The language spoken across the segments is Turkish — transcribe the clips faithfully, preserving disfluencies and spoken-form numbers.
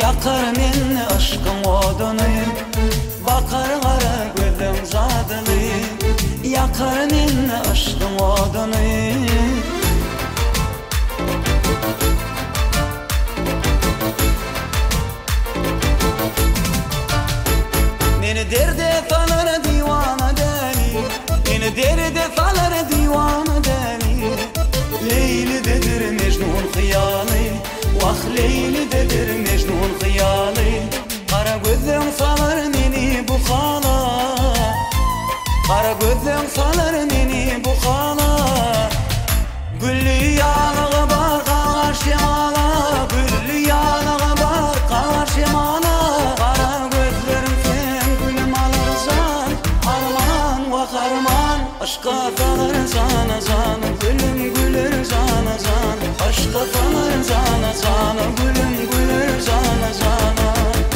Yakar ninni aşkın odunu, bakar kara gözüm zadını. Yakar ninni aşkın odunu. Beni derde salar divana deli, beni derde salar divana deli. Leyli dedir Mecnun hıyali, vah Leyli dedir Mecnun hıyali. Kara gözüm salar beni bu hala, kara gözüm salar beni bu hala. Güllü yağlığı var karşımala, güllü yağlığı var karşımala. Kara gözlerim sen gülüm alırsan, arman vah arman. Aşka salar sana sana, gülüm güler sana sana. Aşka salar sana sana, gülüm güler sana sana.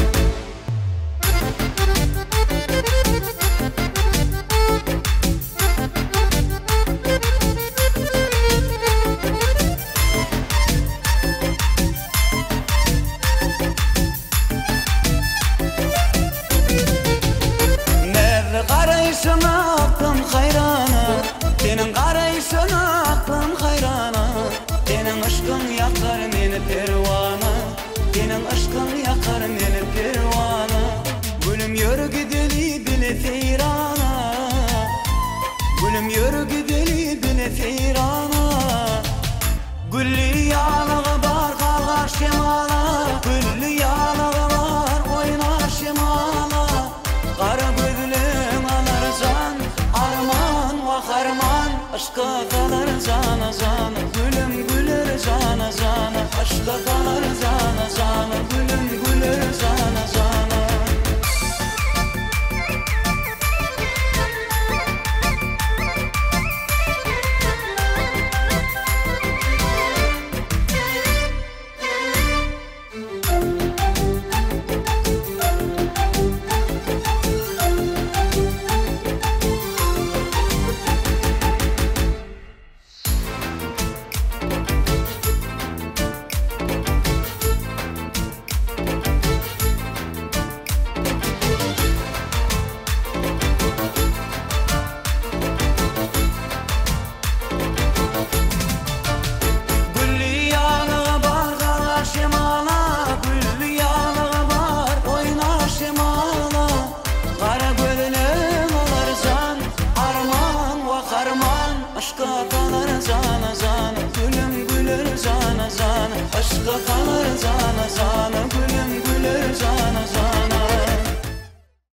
Karayışına aklım hayrana, senin karayışına aklım hayrana. Senin aşkın yakar beni pervana, senin aşkın yakar beni pervana. Gülüm yürü gideli bile seyrana, gülüm yürü gideli bile seyrana. Güllü yağlığı var kalkar şemala, güllü yağlığı var oynar şemala. Kara gözlüm alarsan, arman vah arman. Aşka kalar sana sana, gülüm güler sana sana. Aşka kalar sana sana, gülüm güler sana sana. Aşka kalar sana sana, gülüm güler sana sana. Aşka kalar